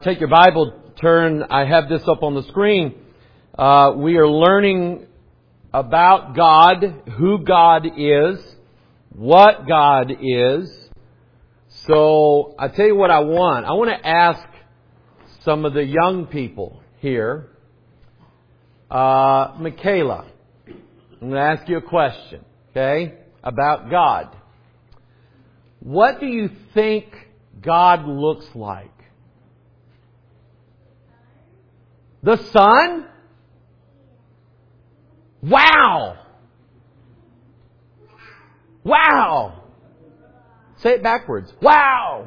Take your Bible, turn, I have this up on the screen. We are learning about God, who God is, what God is. So, I tell you what I want. I want to ask some of the young people here. Michaela, I'm going to ask you a question, okay, about God. What do you think God looks like? The sun? Wow! Wow! Say it backwards. Wow!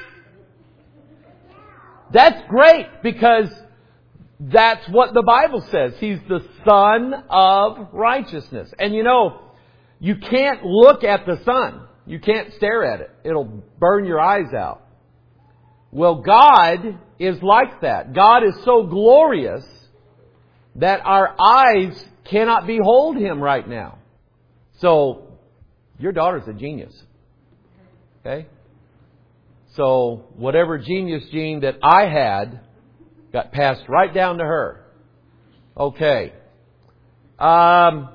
That's great because that's what the Bible says. He's the Son of righteousness. And you know, you can't look at the sun. You can't stare at it. It'll burn your eyes out. Well, God is like that. God is so glorious that our eyes cannot behold Him right now. So, your daughter's a genius. Okay? So, whatever genius gene that I had got passed right down to her. Okay. Tirza,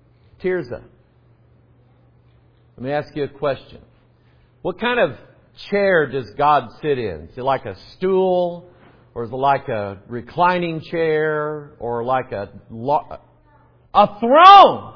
let me ask you a question. What kind of chair does God sit in? Is it like a stool? Or is it like a reclining chair? Or like a throne?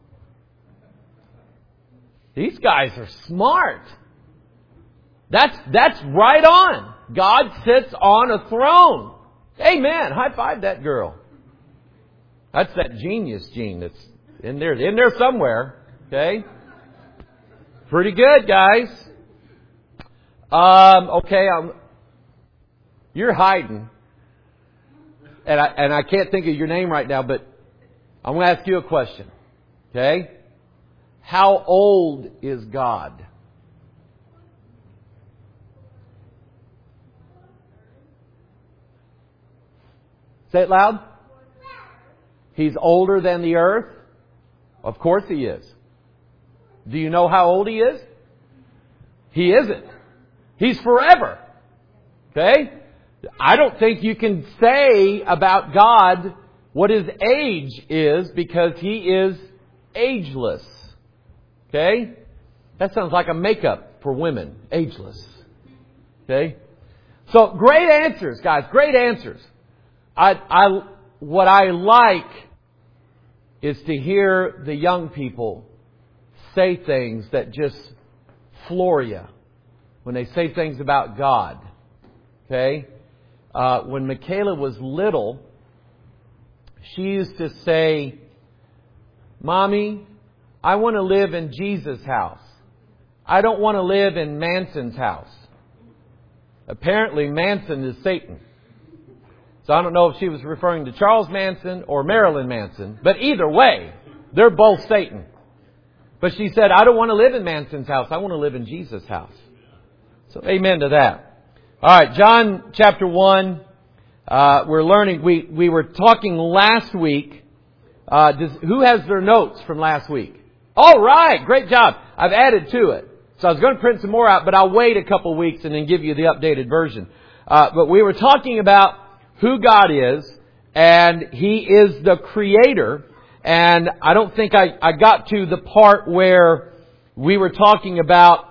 These guys are smart. That's right on. God sits on a throne. Amen. High five that girl. That's that genius gene that's in there somewhere. Okay? Pretty good, guys. Okay, you're hiding. And I can't think of your name right now, but I'm going to ask you a question. Okay? How old is God? Say it loud. He's older than the earth? Of course He is. Do you know how old He is? He isn't. He's forever. Okay? I don't think you can say about God what His age is because He is ageless. Okay? That sounds like a makeup for women. Ageless. Okay? So, great answers, guys. Great answers. What I like is to hear the young people say things that just floor you. When they say things about God. Okay? When Michaela was little, she used to say, Mommy, I want to live in Jesus' house. I don't want to live in Manson's house. Apparently Manson is Satan. So I don't know if she was referring to Charles Manson or Marilyn Manson. But either way, they're both Satan. But she said, I don't want to live in Manson's house. I want to live in Jesus' house. So amen to that. All right, John chapter 1. We're learning. We were talking last week. Who has their notes from last week? All right, great job. I've added to it. So I was going to print some more out, but I'll wait a couple weeks and then give you the updated version. But we were talking about who God is, and He is the Creator. And I don't think I got to the part where we were talking about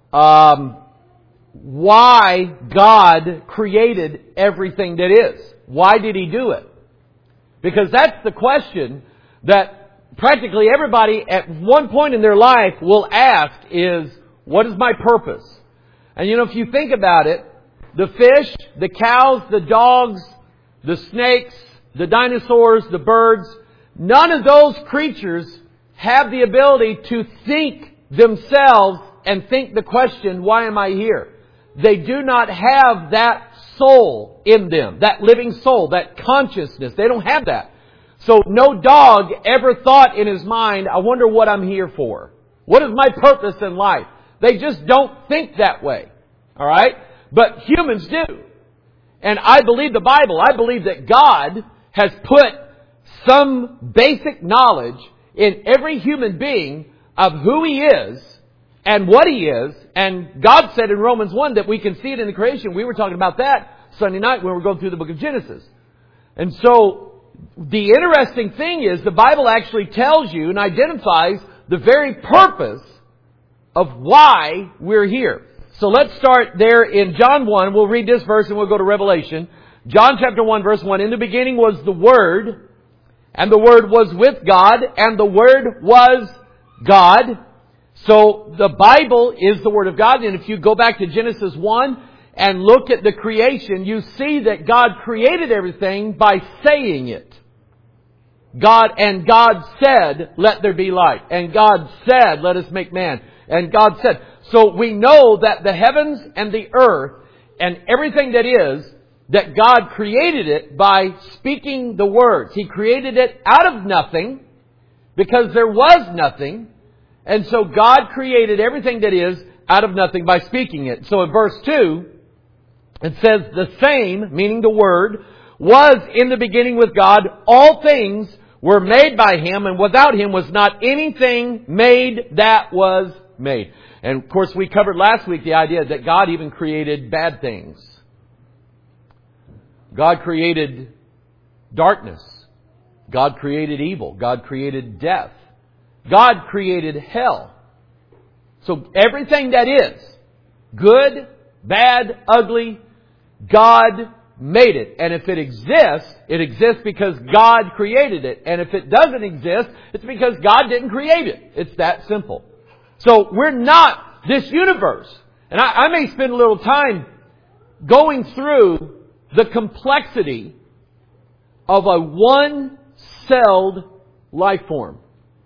why God created everything that is. Why did He do it? Because that's the question that practically everybody at one point in their life will ask is, what is my purpose? And you know, if you think about it, the fish, the cows, the dogs, the snakes, the dinosaurs, the birds, none of those creatures have the ability to think themselves and think the question, why am I here? They do not have that soul in them, that living soul, that consciousness. They don't have that. So no dog ever thought in his mind, I wonder what I'm here for. What is my purpose in life? They just don't think that way. All right? But humans do. And I believe the Bible. I believe that God has put some basic knowledge in every human being of who He is and what He is. And God said in Romans 1 that we can see it in the creation. We were talking about that. Sunday night when we're going through the book of Genesis. And so, the interesting thing is the Bible actually tells you and identifies the very purpose of why we're here. So let's start there in John 1. We'll read this verse and we'll go to Revelation. John chapter 1 verse 1. In the beginning was the Word, and the Word was with God, and the Word was God. So the Bible is the Word of God. And if you go back to Genesis 1 and look at the creation, you see that God created everything by saying it. God said, let there be light. And God said, let us make man. And God said. So we know that the heavens and the earth and everything that is, that God created it by speaking the words. He created it out of nothing because there was nothing. And so God created everything that is out of nothing by speaking it. So in verse 2, it says, the same, meaning the Word, was in the beginning with God. All things were made by Him, and without Him was not anything made that was made. And of course we covered last week the idea that God even created bad things. God created darkness. God created evil. God created death. God created hell. So everything that is good, bad, ugly, God made it. And if it exists because God created it. And if it doesn't exist, it's because God didn't create it. It's that simple. So we're not this universe. And I may spend a little time going through the complexity of a one-celled life form.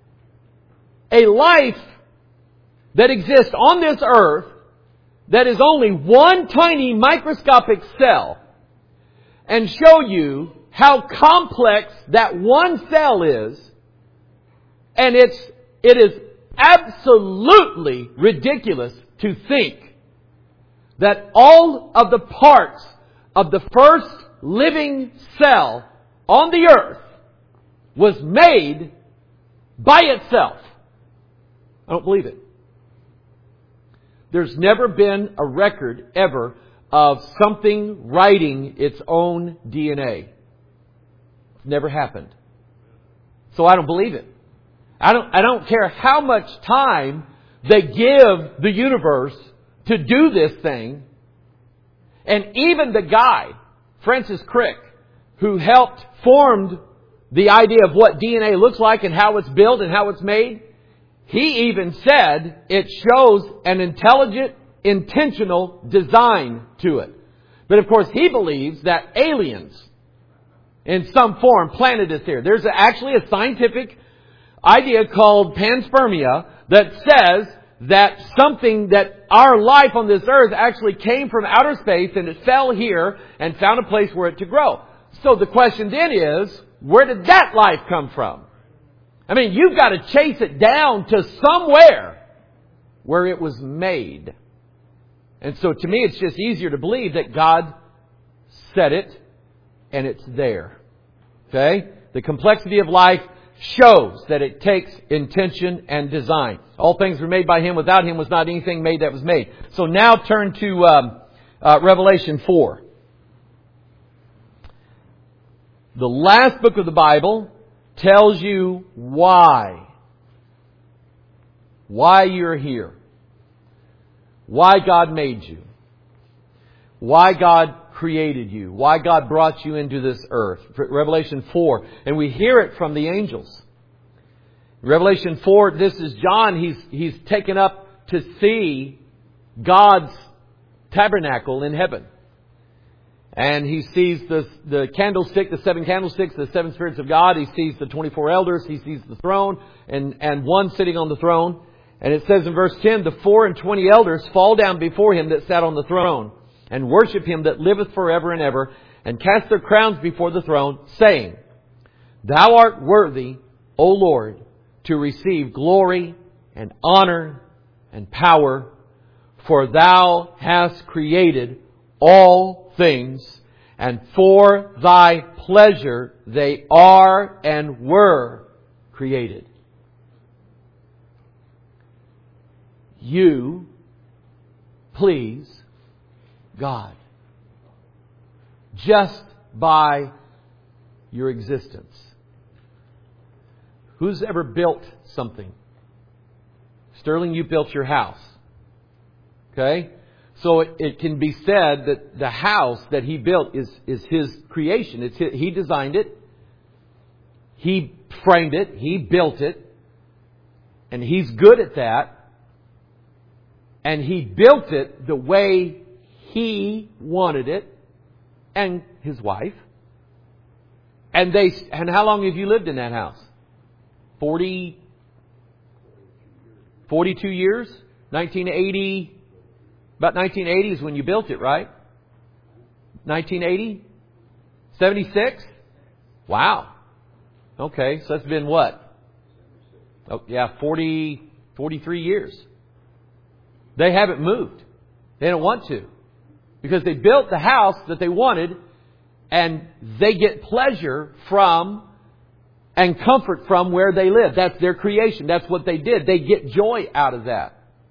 A life that exists on this earth that is only one tiny microscopic cell, and show you how complex that one cell is. And it is absolutely ridiculous to think that all of the parts of the first living cell on the earth was made by itself. I don't believe it. There's never been a record ever of something writing its own DNA. It's never happened. So I don't believe it. I don't care how much time they give the universe to do this thing. And even the guy, Francis Crick, who helped form the idea of what DNA looks like and how it's built and how it's made, he even said it shows an intelligent, intentional design to it. But of course he believes that aliens in some form planted us here. There's actually a scientific idea called panspermia that says that something that our life on this earth actually came from outer space and it fell here and found a place where it to grow. So the question then is, where did that life come from? I mean, you've got to chase it down to somewhere where it was made. And so to me, it's just easier to believe that God said it and it's there. Okay? The complexity of life shows that it takes intention and design. All things were made by Him. Without Him was not anything made that was made. So now turn to Revelation 4. The last book of the Bible tells you why you're here. Why God made you. Why God created you. Why God brought you into this earth. Revelation 4. And we hear it from the angels. Revelation 4, this is John. He's taken up to see God's tabernacle in heaven. And he sees the candlestick, the 7 candlesticks, the 7 spirits of God. He sees the 24 elders. He sees the throne and one sitting on the throne. And it says in verse 10, the 24 elders fall down before Him that sat on the throne and worship Him that liveth forever and ever, and cast their crowns before the throne, saying, Thou art worthy, O Lord, to receive glory and honor and power, for Thou hast created all things, and for Thy pleasure they are and were created. You please God. just by your existence. Who's ever built something? Sterling, you built your house. Okay? So it can be said that the house that he built is his creation. He designed it. He framed it. He built it. And he's good at that. And he built it the way he wanted it. And his wife. And how long have you lived in that house? 42 years? 1980. About 1980 is when you built it, right? 1980? 76? Wow. Okay, so that's been what? Oh, yeah, 43 years. They haven't moved. They don't want to. Because they built the house that they wanted, and they get pleasure from and comfort from where they live. That's their creation. That's what they did. They get joy out of that.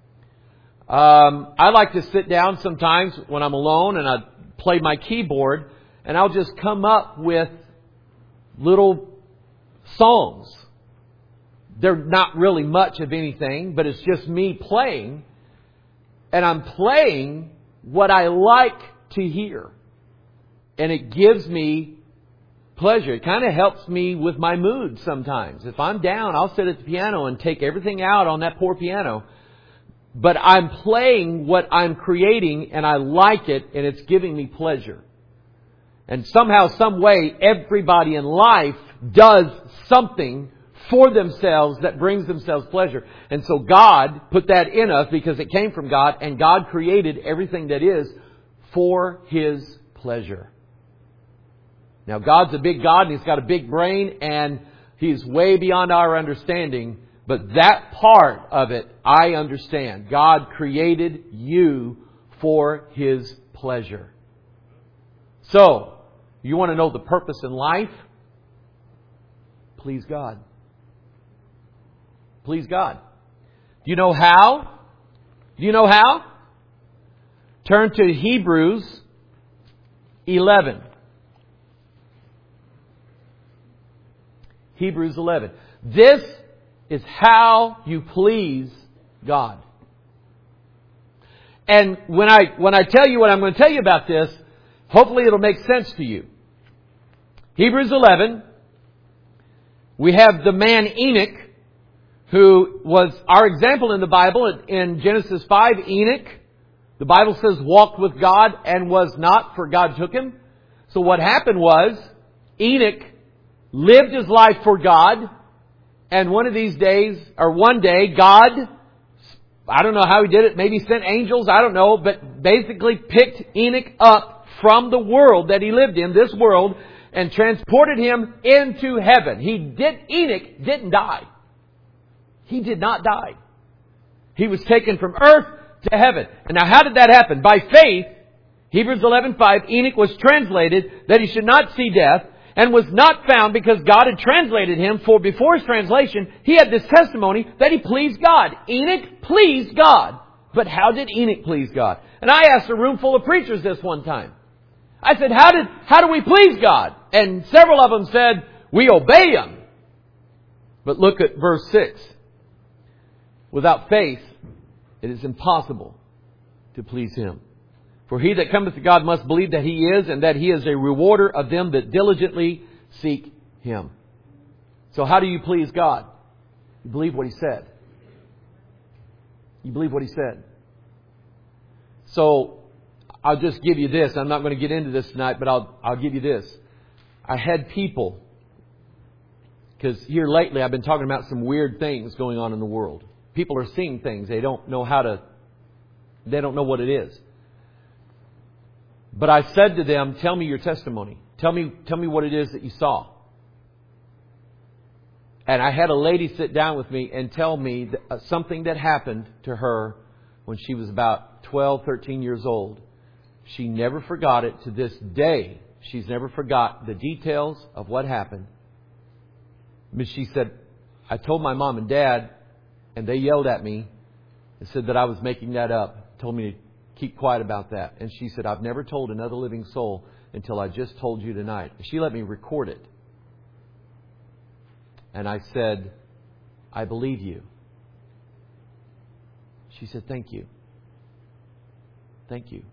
I like to sit down sometimes when I'm alone and I play my keyboard, and I'll just come up with little songs. They're not really much of anything, but it's just me playing. And I'm playing what I like to hear. And it gives me pleasure. It kind of helps me with my mood sometimes. If I'm down, I'll sit at the piano and take everything out on that poor piano. But I'm playing what I'm creating, and I like it, and it's giving me pleasure. And somehow, some way, everybody in life does something for themselves that brings themselves pleasure. And so God put that in us because it came from God, and God created everything that is for His pleasure. Now, God's a big God, and He's got a big brain, and He's way beyond our understanding. But that part of it, I understand. God created you for His pleasure. So, you want to know the purpose in life? Please God. Please God. Do you know how? Do you know how? Turn to Hebrews 11. Hebrews 11. This is how you please God. And when I tell you what I'm going to tell you about this, hopefully it'll make sense to you. Hebrews 11, we have the man Enoch, who was our example in the Bible. In Genesis 5, Enoch, the Bible says, walked with God and was not, for God took him. So what happened was, Enoch lived his life for God. And one day, God, I don't know how He did it, maybe sent angels, I don't know, but basically picked Enoch up from the world that he lived in, this world, and transported him into heaven. Enoch didn't die. He did not die. He was taken from earth to heaven. And now how did that happen? By faith, Hebrews 11:5, Enoch was translated that he should not see death, and was not found because God had translated him. For before his translation, he had this testimony that he pleased God. Enoch pleased God. But how did Enoch please God? And I asked a room full of preachers this one time. I said, how do we please God? And several of them said, we obey Him. But look at verse 6. Without faith, it is impossible to please Him. For he that cometh to God must believe that He is, and that He is a rewarder of them that diligently seek Him. So how do you please God? You believe what He said. You believe what He said. So I'll just give you this. I'm not going to get into this tonight, but I'll give you this. I had people, because here lately I've been talking about some weird things going on in the world. People are seeing things. They don't know what it is. But I said to them, tell me your testimony. Tell me what it is that you saw. And I had a lady sit down with me and tell me something that happened to her when she was about 12, 13 years old. She never forgot it to this day. She's never forgot the details of what happened. But she said, I told my mom and dad, and they yelled at me and said that I was making that up. Told me to keep quiet about that. And she said, I've never told another living soul until I just told you tonight. She let me record it. And I said, I believe you. She said, thank you. Thank you.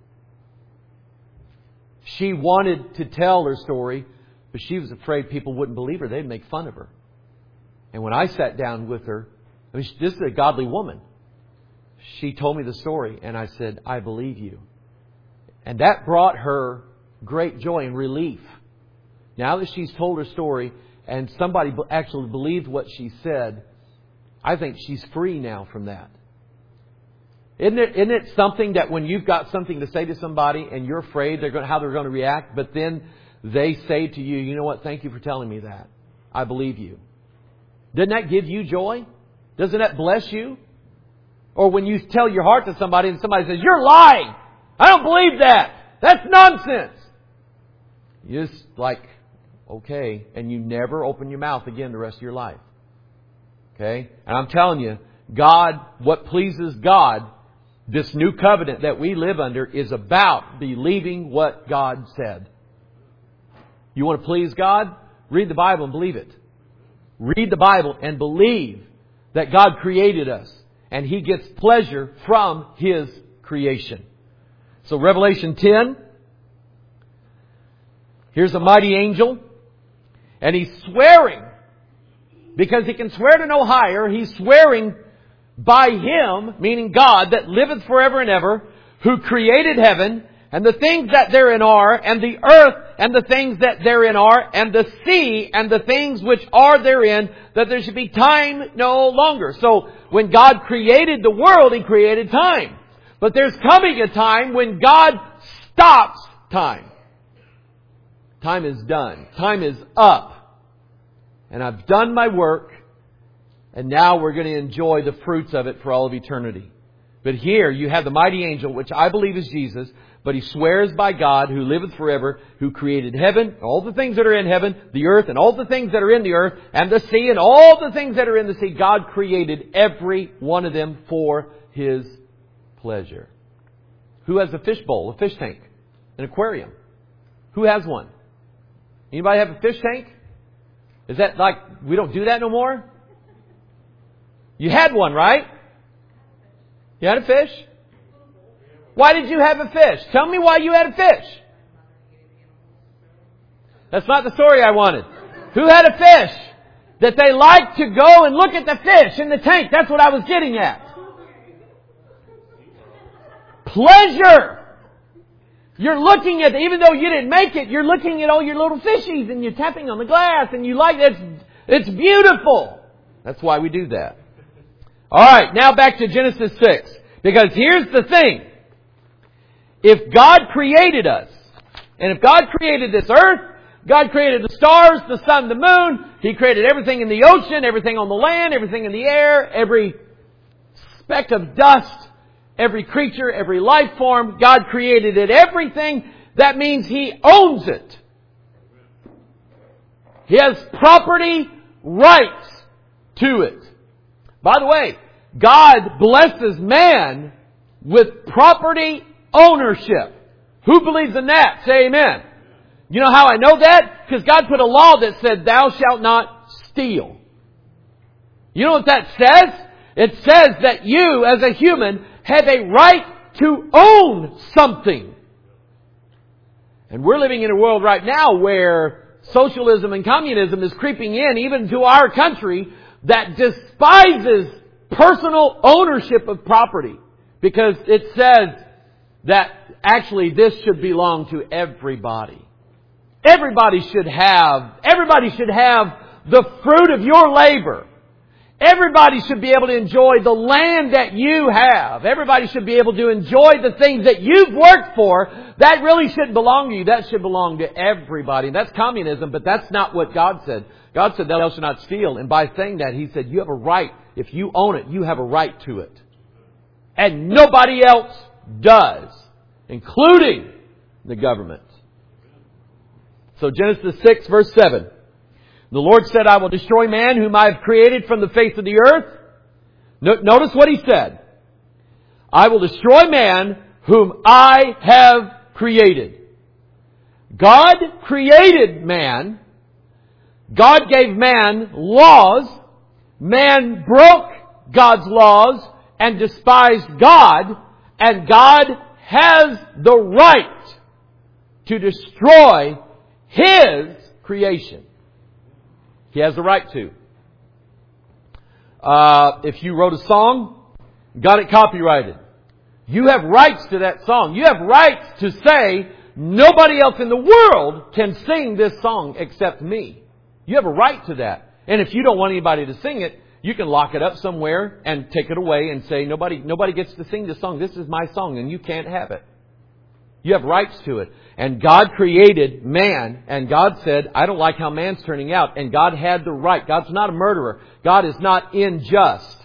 She wanted to tell her story, but she was afraid people wouldn't believe her. They'd make fun of her. And when I sat down with her, this is a godly woman. She told me the story, and I said, I believe you. And that brought her great joy and relief. Now that she's told her story, and somebody actually believed what she said, I think she's free now from that. Isn't it something that when you've got something to say to somebody and you're afraid how they're going to react, but then they say to you, you know what, thank you for telling me that. I believe you. Doesn't that give you joy? Doesn't that bless you? Or when you tell your heart to somebody and somebody says, you're lying. I don't believe that. That's nonsense. You just like, okay. And you never open your mouth again the rest of your life. Okay? And I'm telling you, God, what pleases God, this new covenant that we live under is about believing what God said. You want to please God? Read the Bible and believe it. Read the Bible and believe that God created us and He gets pleasure from His creation. So Revelation 10. Here's a mighty angel. And he's swearing. Because he can swear to no higher. He's swearing by Him, meaning God, that liveth forever and ever, who created heaven, and the things that therein are, and the earth, and the things that therein are, and the sea, and the things which are therein, that there should be time no longer. So, when God created the world, He created time. But there's coming a time when God stops time. Time is done. Time is up. And I've done my work. And now we're going to enjoy the fruits of it for all of eternity. But here you have the mighty angel, which I believe is Jesus. But he swears by God, who liveth forever, who created heaven, all the things that are in heaven, the earth, and all the things that are in the earth, and the sea, and all the things that are in the sea. God created every one of them for His pleasure. Who has a fish bowl, a fish tank, an aquarium? Who has one? Anybody have a fish tank? Is that like, we don't do that no more? You had one, right? You had a fish? Why did you have a fish? Tell me why you had a fish. That's not the story I wanted. Who had a fish? That they liked to go and look at the fish in the tank. That's what I was getting at. Pleasure. You're looking at, even though you didn't make it, you're looking at all your little fishies and you're tapping on the glass and you like it. It's beautiful. That's why we do that. Alright, now back to Genesis 6. Because here's the thing. If God created us, and if God created this earth, God created the stars, the sun, the moon, He created everything in the ocean, everything on the land, everything in the air, every speck of dust, every creature, every life form, God created it. Everything, that means He owns it. He has property rights to it. By the way, God blesses man with property ownership. Who believes in that? Say amen. You know how I know that? Because God put a law that said, thou shalt not steal. You know what that says? It says that you, as a human, have a right to own something. And we're living in a world right now where socialism and communism is creeping in, even to our country, that despises personal ownership of property. Because it says that actually this should belong to everybody. Everybody should have the fruit of your labor. Everybody should be able to enjoy the land that you have. Everybody should be able to enjoy the things that you've worked for. That really shouldn't belong to you. That should belong to everybody. That's communism, but that's not what God said. God said, thou shalt not steal. And by saying that, He said, you have a right. If you own it, you have a right to it. And nobody else does, including the government. So Genesis 6, verse 7. The Lord said, I will destroy man whom I have created from the face of the earth. Notice what He said. I will destroy man whom I have created. God created man. God gave man laws. Man broke God's laws and despised God. And God has the right to destroy His creation. He has the right to. If you wrote a song, got it copyrighted, you have rights to that song. You have rights to say, nobody else in the world can sing this song except me. You have a right to that. And if you don't want anybody to sing it, you can lock it up somewhere and take it away and say, nobody gets to sing this song. This is my song and you can't have it. You have rights to it. And God created man, and God said, I don't like how man's turning out. And God had the right. God's not a murderer. God is not unjust.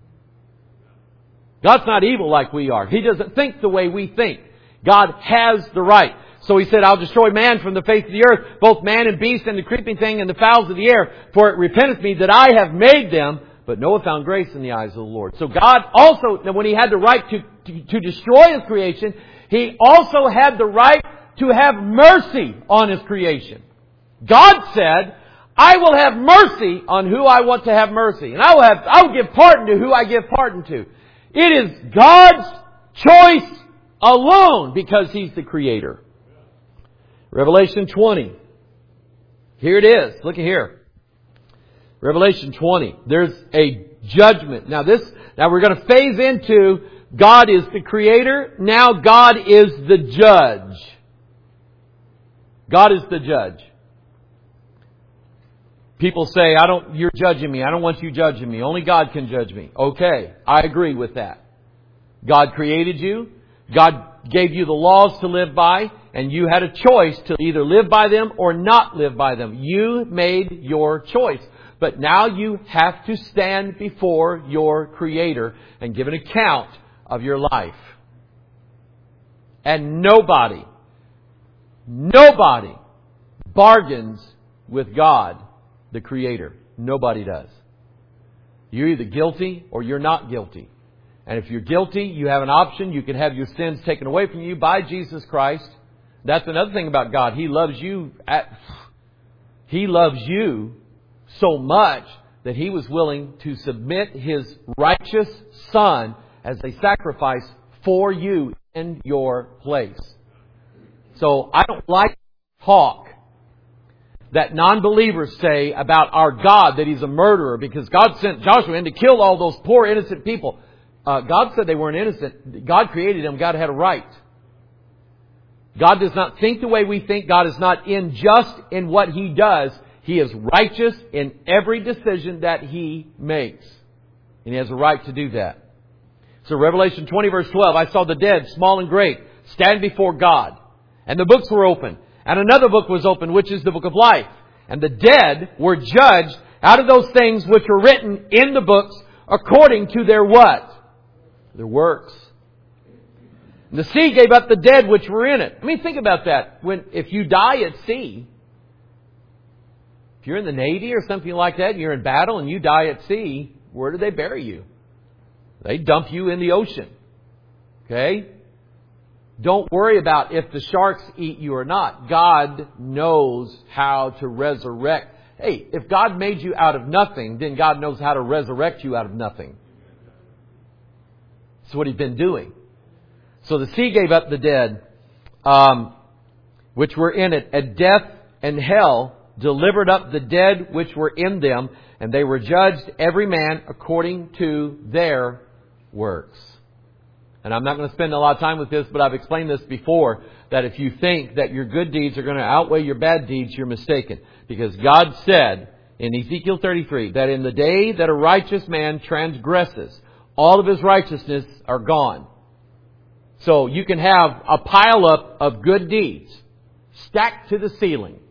God's not evil like we are. He doesn't think the way we think. God has the right. So He said, I'll destroy man from the face of the earth, both man and beast and the creeping thing and the fowls of the air. For it repenteth me that I have made them. But Noah found grace in the eyes of the Lord. So God also, when He had the right to destroy His creation, He also had the right to have mercy on His creation. God said, I will have mercy on who I want to have mercy. And I will give pardon to who I give pardon to. It is God's choice alone because He's the Creator. Revelation 20. Here it is. Look at here. Revelation 20. There's a judgment. Now we're going to phase into God is the Creator. Now God is the judge. God is the judge. People say, you're judging me. I don't want you judging me. Only God can judge me. Okay, I agree with that. God created you. God gave you the laws to live by, and you had a choice to either live by them or not live by them. You made your choice. But now you have to stand before your Creator and give an account of your life. And nobody bargains with God, the Creator. Nobody does. You're either guilty or you're not guilty. And if you're guilty, you have an option. You can have your sins taken away from you by Jesus Christ. That's another thing about God. He loves you. He loves you so much that He was willing to submit His righteous Son as a sacrifice for you in your place. So I don't like talk that non-believers say about our God, that He's a murderer because God sent Joshua in to kill all those poor innocent people. God said they weren't innocent. God created them. God had a right. God does not think the way we think. God is not unjust in what He does. He is righteous in every decision that He makes. And He has a right to do that. So Revelation 20 verse 12, I saw the dead, small and great, stand before God. And the books were opened. And another book was opened, which is the book of life. And the dead were judged out of those things which were written in the books according to their what? Their works. And the sea gave up the dead which were in it. I mean, think about that. If you die at sea, if you're in the Navy or something like that, you're in battle and you die at sea, where do they bury you? They dump you in the ocean. Okay? Don't worry about if the sharks eat you or not. God knows how to resurrect. Hey, if God made you out of nothing, then God knows how to resurrect you out of nothing. That's what He's been doing. So the sea gave up the dead, which were in it, and death and hell delivered up the dead which were in them, and they were judged every man according to their works. And I'm not going to spend a lot of time with this, but I've explained this before, that if you think that your good deeds are going to outweigh your bad deeds, you're mistaken. Because God said in Ezekiel 33 that in the day that a righteous man transgresses, all of his righteousness are gone. So you can have a pile up of good deeds stacked to the ceiling.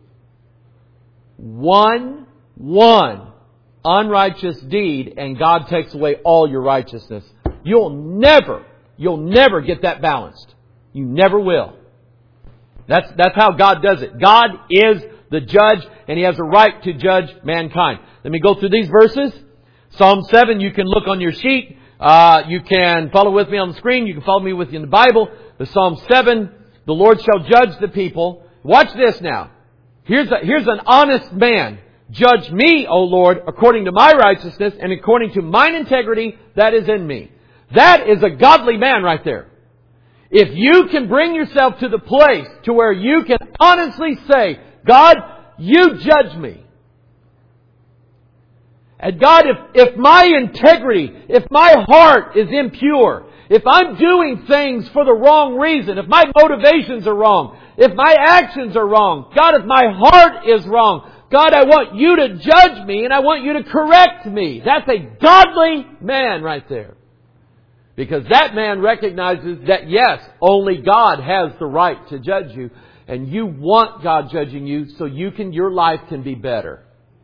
One unrighteous deed, and God takes away all your righteousness. You'll never get that balanced. You never will. That's how God does it. God is the judge, and He has a right to judge mankind. Let me go through these verses. Psalm 7, you can look on your sheet. You can follow with me on the screen. You can follow me with you in the Bible. The Psalm 7, the Lord shall judge the people. watch this now. Here's an honest man. Judge me, O Lord, according to my righteousness and according to mine integrity that is in me. That is a godly man right there. If you can bring yourself to the place to where you can honestly say, God, you judge me. And God, if my integrity, if my heart is impure, if I'm doing things for the wrong reason, if my motivations are wrong, if my actions are wrong, God, if my heart is wrong, God, I want you to judge me and I want you to correct me. That's a godly man right there. Because that man recognizes that yes, only God has the right to judge you. And you want God judging you so your life can be better.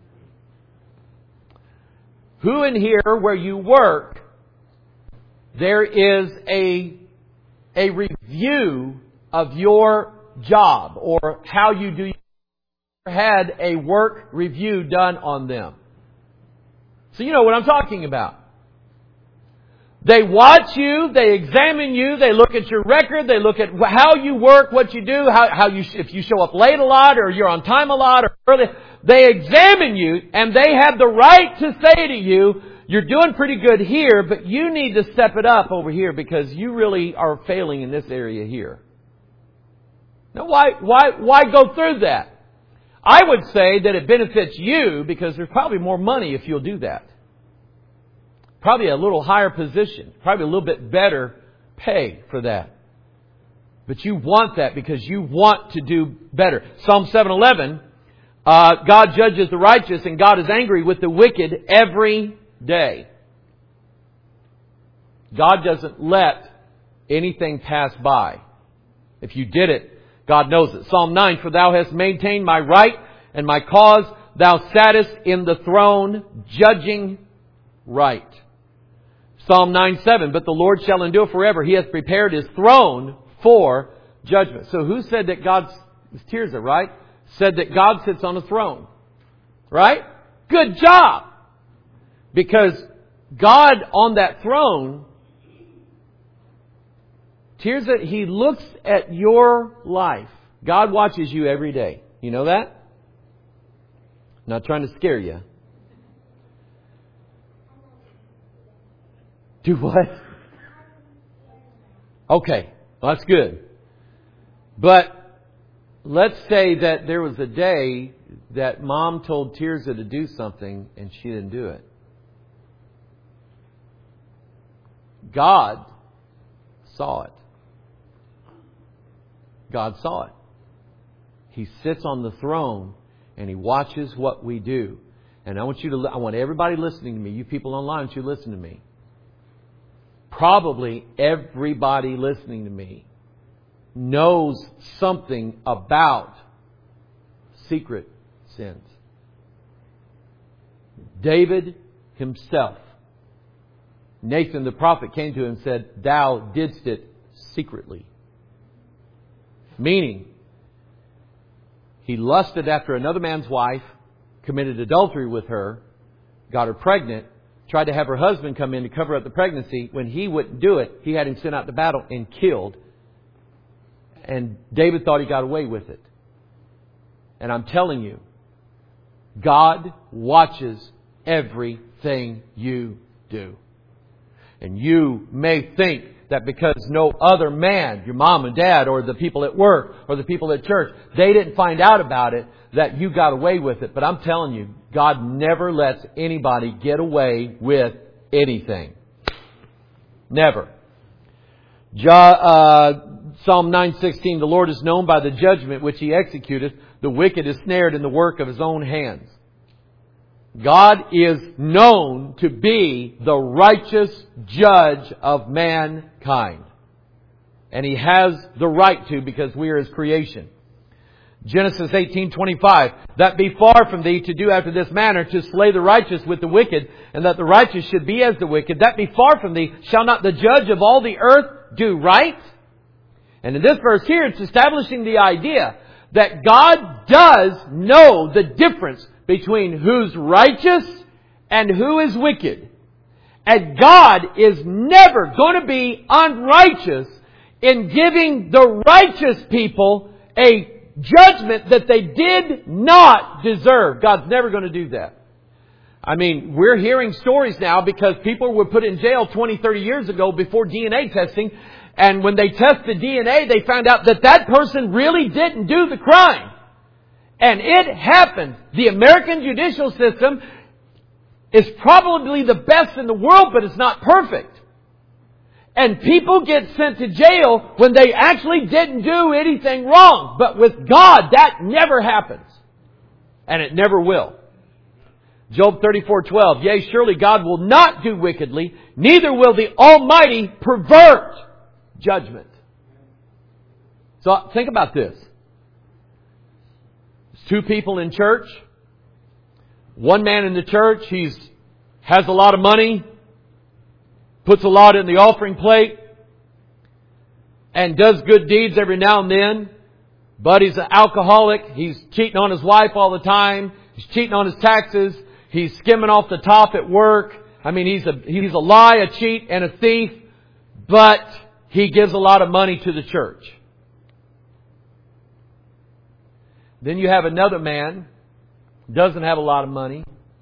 Who in here where you work, there is a review of your job or how you do had a work review done on them. So you know what I'm talking about. They watch you, they examine you, they look at your record, they look at how you work, what you do, if you show up late a lot or you're on time a lot or early. They examine you and they have the right to say to you, you're doing pretty good here, but you need to step it up over here because you really are failing in this area here. Now why go through that? I would say that it benefits you because there's probably more money if you'll do that. Probably a little higher position. Probably a little bit better pay for that. But you want that because you want to do better. Psalm 7:11, God judges the righteous and God is angry with the wicked every day. God doesn't let anything pass by. If you did it, God knows it. Psalm 9, for thou hast maintained my right and my cause. Thou sattest in the throne, judging right. Psalm 9:7, but the Lord shall endure forever. He has prepared His throne for judgment. So who said that God's, it's Tirza, right? Said that God sits on a throne. Right? Good job! Because God on that throne, Tirza, He looks at your life. God watches you every day. You know that? I'm not trying to scare you. Do what? Okay, well, that's good. But let's say that there was a day that Mom told Tirza to do something and she didn't do it. God saw it. God saw it. He sits on the throne and He watches what we do. And I want everybody listening to me, you people online, you listen to me. Probably everybody listening to me knows something about secret sins. David himself, Nathan the prophet came to him and said, thou didst it secretly. Meaning, he lusted after another man's wife, committed adultery with her, got her pregnant, tried to have her husband come in to cover up the pregnancy. When he wouldn't do it, he had him sent out to battle and killed. And David thought he got away with it. And I'm telling you, God watches everything you do. And you may think that because no other man, your mom and dad or the people at work or the people at church, they didn't find out about it, that you got away with it. But I'm telling you, God never lets anybody get away with anything. Never. Psalm 9:16, the Lord is known by the judgment which He executeth. The wicked is snared in the work of his own hands. God is known to be the righteous judge of mankind. And He has the right to because we are His creation. Genesis 18:25, that be far from thee to do after this manner, to slay the righteous with the wicked, and that the righteous should be as the wicked. That be far from thee. Shall not the judge of all the earth do right? And in this verse here, it's establishing the idea that God does know the difference between who's righteous and who is wicked. And God is never going to be unrighteous in giving the righteous people a judgment that they did not deserve. God's never going to do that. I mean, we're hearing stories now because people were put in jail 20, 30 years ago before DNA testing. And when they tested DNA, they found out that that person really didn't do the crime. And it happened. The American judicial system is probably the best in the world, but it's not perfect. And people get sent to jail when they actually didn't do anything wrong. But with God, that never happens. And it never will. Job 34:12, yea, surely God will not do wickedly, neither will the Almighty pervert judgment. So think about this. There's two people in church. One man in the church, has a lot of money, puts a lot in the offering plate, and does good deeds every now and then. But he's an alcoholic. He's cheating on his wife all the time. He's cheating on his taxes. He's skimming off the top at work. I mean, he's a lie, a cheat, and a thief. But he gives a lot of money to the church. Then you have another man, doesn't have a lot of money.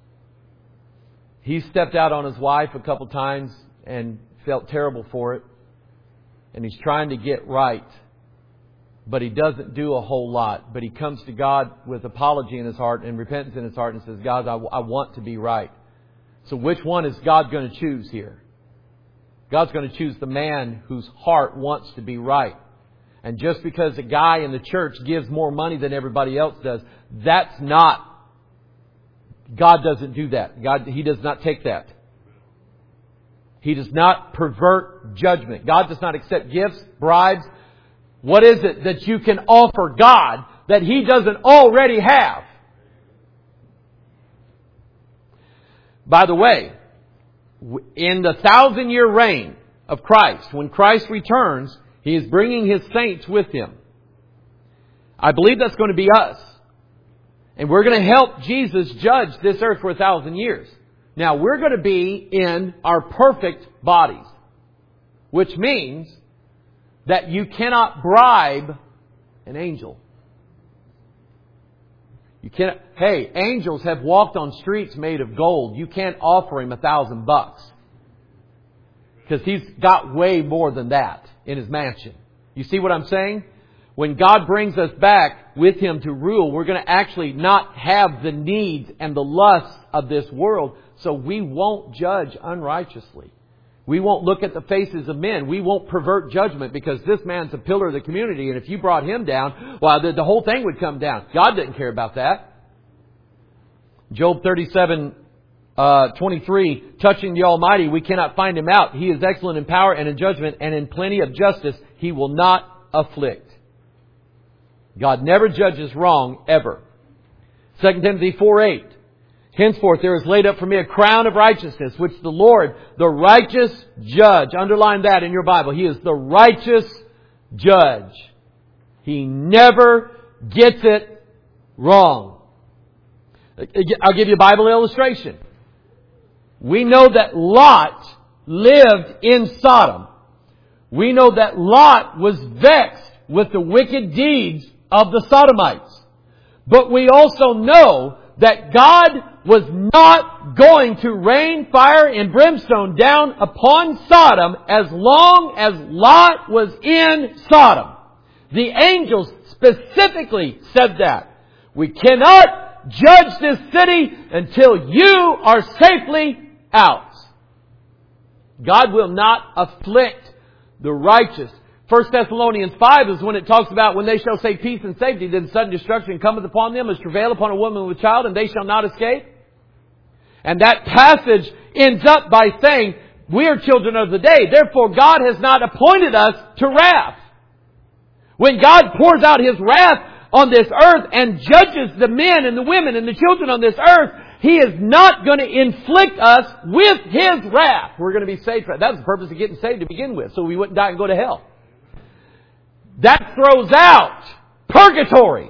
He stepped out on his wife a couple times and felt terrible for it. And he's trying to get right. But he doesn't do a whole lot. But he comes to God with apology in his heart and repentance in his heart and says, God, I want to be right. So which one is God going to choose here? God's going to choose the man whose heart wants to be right. And just because a guy in the church gives more money than everybody else does, that's not... God doesn't do that. He does not take that. He does not pervert judgment. God does not accept gifts, bribes. What is it that you can offer God that He doesn't already have? By the way, in the 1,000-year reign of Christ, when Christ returns, He is bringing His saints with Him. I believe that's going to be us. And we're going to help Jesus judge this earth for 1,000 years. Now, we're going to be in our perfect bodies. Which means that you cannot bribe an angel. You can't. Hey, angels have walked on streets made of gold. You can't offer him $1,000. Because he's got way more than that in his mansion. You see what I'm saying? When God brings us back with Him to rule, we're going to actually not have the needs and the lusts of this world. So we won't judge unrighteously. We won't look at the faces of men. We won't pervert judgment because this man's a pillar of the community. And if you brought him down, well, the whole thing would come down. God didn't care about that. Job 37:23, touching the Almighty, we cannot find Him out. He is excellent in power and in judgment, and in plenty of justice He will not afflict. God never judges wrong, ever. 2 Timothy 4:8. Henceforth there is laid up for me a crown of righteousness, which the Lord, the righteous judge, underline that in your Bible. He is the righteous judge. He never gets it wrong. I'll give you a Bible illustration. We know that Lot lived in Sodom. We know that Lot was vexed with the wicked deeds of the Sodomites. But we also know that God was not going to rain fire and brimstone down upon Sodom as long as Lot was in Sodom. The angels specifically said that. We cannot judge this city until you are safely out. God will not afflict the righteous. 1 Thessalonians 5 is when it talks about when they shall say peace and safety, then sudden destruction cometh upon them as travail upon a woman with child, and they shall not escape. And that passage ends up by saying, we are children of the day. Therefore, God has not appointed us to wrath. When God pours out His wrath on this earth and judges the men and the women and the children on this earth, He is not going to inflict us with His wrath. We're going to be saved. That's the purpose of getting saved to begin with, so we wouldn't die and go to hell. That throws out purgatory.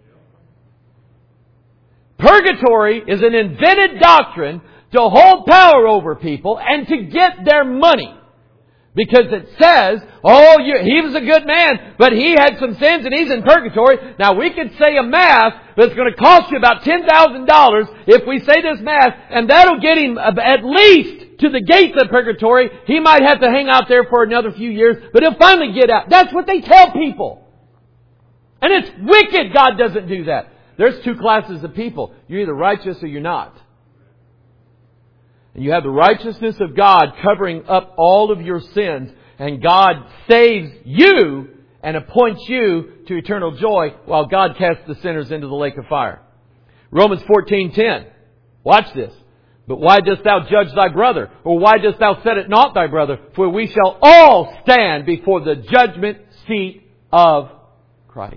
Purgatory is an invented doctrine to hold power over people and to get their money. Because it says, he was a good man, but he had some sins and he's in purgatory. Now we could say a Mass that's going to cost you about $10,000 if we say this Mass, and that'll get him at least to the gates of purgatory. He might have to hang out there for another few years, but he'll finally get out. That's what they tell people. And it's wicked God doesn't do that. There's two classes of people. You're either righteous or you're not. And you have the righteousness of God covering up all of your sins. And God saves you and appoints you to eternal joy while God casts the sinners into the lake of fire. Romans 14:10. Watch this. But why dost thou judge thy brother? Or why dost thou set at naught thy brother? For we shall all stand before the judgment seat of Christ.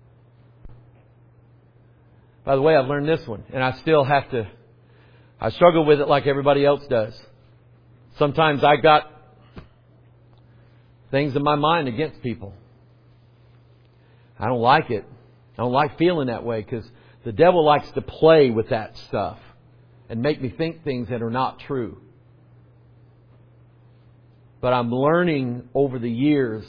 By the way, I've learned this one, and I struggle with it like everybody else does. Sometimes I got things in my mind against people. I don't like it. I don't like feeling that way because the devil likes to play with that stuff and make me think things that are not true. But I'm learning over the years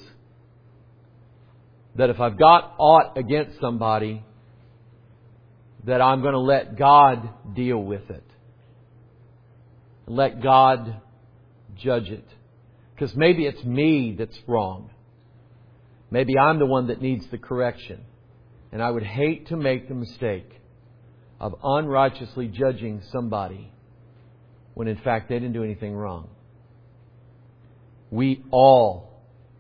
that if I've got aught against somebody, that I'm going to let God deal with it. Let God judge it. Because maybe it's me that's wrong. Maybe I'm the one that needs the correction. And I would hate to make the mistake of unrighteously judging somebody when in fact they didn't do anything wrong. We all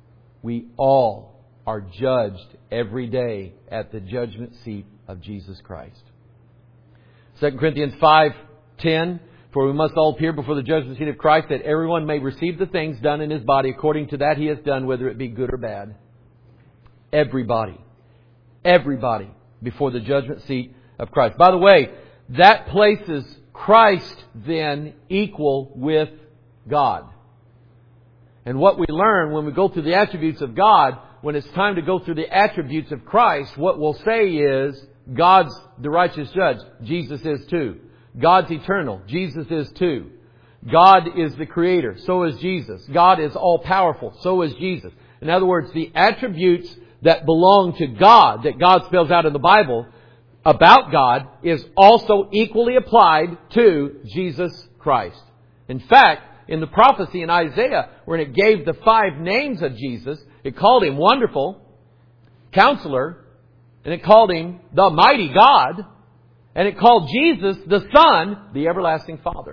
are judged every day at the judgment seat of Jesus Christ. 2 Corinthians 5:10. For we must all appear before the judgment seat of Christ, that everyone may receive the things done in his body according to that he has done, whether it be good or bad. Everybody before the judgment seat of Christ. By the way, that places Christ then equal with God. And what we learn when we go through the attributes of God, when it's time to go through the attributes of Christ, what we'll say is, God's the righteous judge. Jesus is too. God's eternal. Jesus is too. God is the creator. So is Jesus. God is all powerful. So is Jesus. In other words, the attributes that belong to God, that God spells out in the Bible about God, is also equally applied to Jesus Christ. In fact, in the prophecy in Isaiah, when it gave the 5 names of Jesus, it called Him Wonderful, Counselor, and it called Him the Mighty God, and it called Jesus, the Son, the Everlasting Father.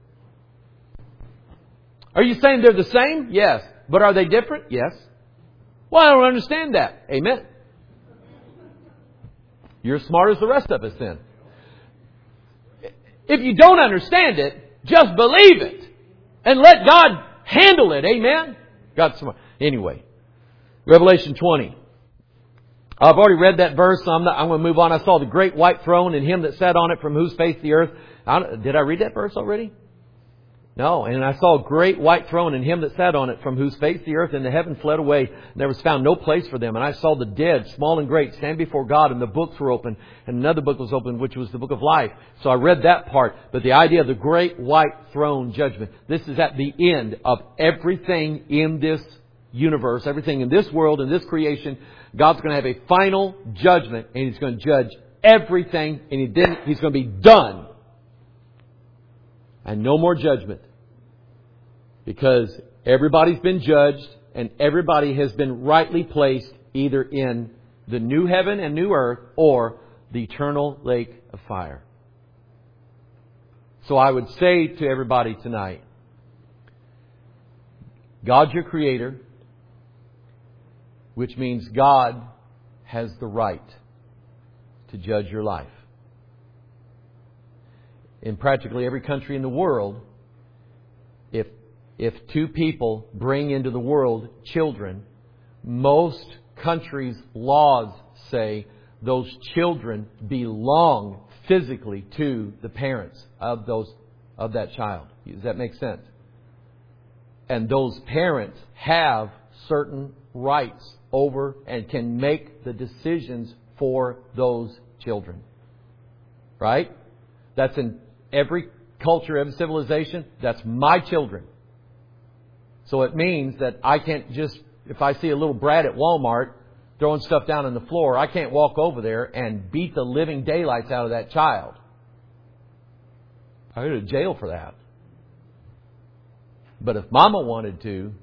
Are you saying they're the same? Yes. But are they different? Yes. Well, I don't understand that. Amen. You're as smart as the rest of us then. If you don't understand it, just believe it. And let God handle it. Amen? God's smart. Anyway, Revelation 20. I've already read that verse, so I'm going to move on. I saw the great white throne and Him that sat on it, from whose face the earth... Did I read that verse already? No. And I saw a great white throne and Him that sat on it, from whose face the earth and the heaven fled away. And there was found no place for them. And I saw the dead, small and great, stand before God, and the books were open. And another book was opened, which was the book of life. So I read that part. But the idea of the great white throne judgment, this is at the end of everything in this universe, everything in this world, in this creation. God's going to have a final judgment, and He's going to judge everything, and He's going to be done. And no more judgment. Because everybody's been judged, and everybody has been rightly placed either in the new heaven and new earth or the eternal lake of fire. So I would say to everybody tonight, God's your creator, which means God has the right to judge your life. In practically every country in the world, if 2 people bring into the world children, most countries' laws say those children belong physically to the parents of that child. Does that make sense? And those parents have certain rights over and can make the decisions for those children. Right? That's in every culture, every civilization. That's my children. So it means that I can't just, if I see a little brat at Walmart throwing stuff down on the floor, I can't walk over there and beat the living daylights out of that child. I go to jail for that. But if Mama wanted to,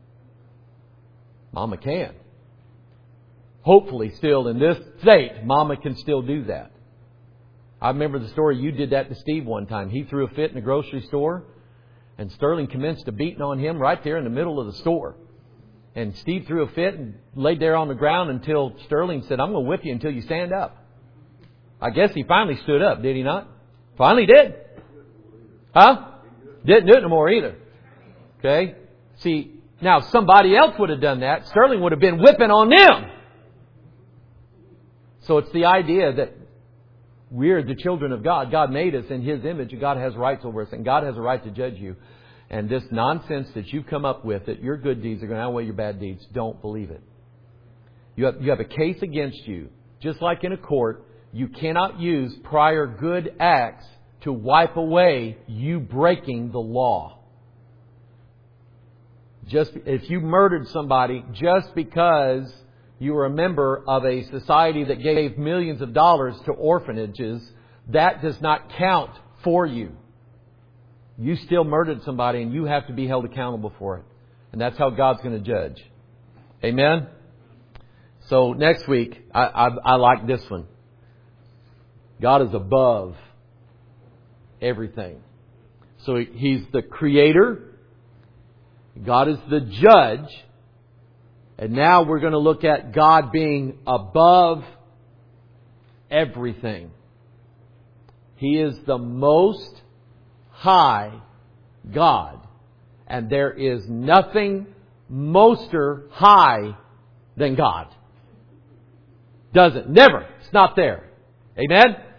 Mama can. Hopefully still in this state, Mama can still do that. I remember the story, you did that to Steve one time. He threw a fit in the grocery store, and Sterling commenced a beating on him right there in the middle of the store. And Steve threw a fit and laid there on the ground until Sterling said, I'm going to whip you until you stand up. I guess he finally stood up, did he not? Finally did. Huh? Didn't do it no more either. Okay? See, now if somebody else would have done that, Sterling would have been whipping on them. So it's the idea that we're the children of God. God made us in His image, and God has rights over us, and God has a right to judge you. And this nonsense that you've come up with, that your good deeds are going to outweigh your bad deeds, don't believe it. You have a case against you. Just like in a court, you cannot use prior good acts to wipe away you breaking the law. Just if you murdered somebody just because you were a member of a society that gave millions of dollars to orphanages, that does not count for you. You still murdered somebody, and you have to be held accountable for it. And that's how God's going to judge. Amen? So next week, I like this one. God is above everything. So He's the Creator. God is the Judge. And now we're going to look at God being above everything. He is the most high God. And there is nothing moster high than God. Doesn't. Never. It's not there. Amen?